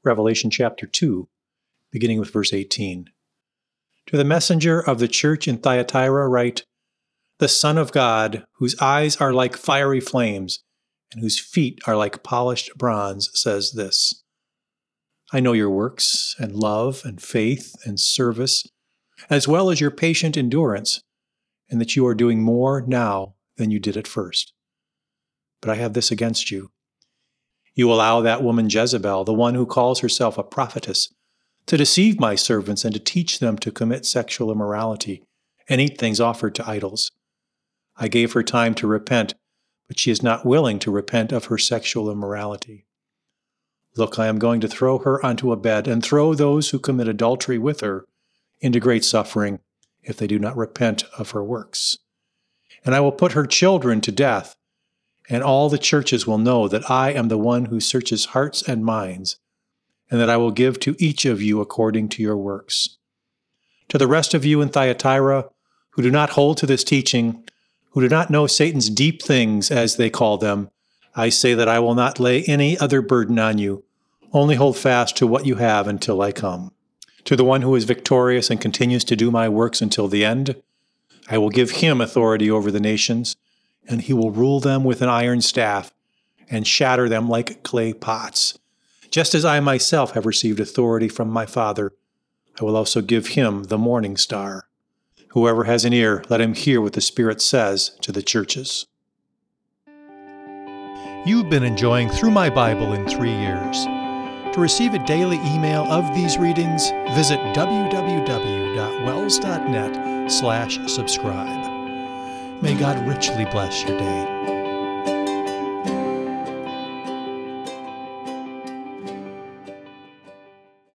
Revelation chapter 2, beginning with verse 18. To the messenger of the church in Thyatira write, "The Son of God, whose eyes are like fiery flames, and whose feet are like polished bronze, says this: I know your works, and love, and faith, and service, as well as your patient endurance, and that you are doing more now than you did at first. But I have this against you. You allow that woman Jezebel, the one who calls herself a prophetess, to deceive my servants and to teach them to commit sexual immorality and eat things offered to idols. I gave her time to repent, but she is not willing to repent of her sexual immorality. Look, I am going to throw her onto a bed and throw those who commit adultery with her into great suffering if they do not repent of her works. And I will put her children to death, and all the churches will know that I am the one who searches hearts and minds, and that I will give to each of you according to your works. To the rest of you in Thyatira, who do not hold to this teaching, who do not know Satan's deep things, as they call them, I say that I will not lay any other burden on you. Only hold fast to what you have until I come. To the one who is victorious and continues to do my works until the end, I will give him authority over the nations, and he will rule them with an iron staff and shatter them like clay pots. Just as I myself have received authority from my Father, I will also give him the morning star. Whoever has an ear, let him hear what the Spirit says to the churches." You've been enjoying Through My Bible in 3 Years. To receive a daily email of these readings, visit www.wells.net/subscribe. May God richly bless your day.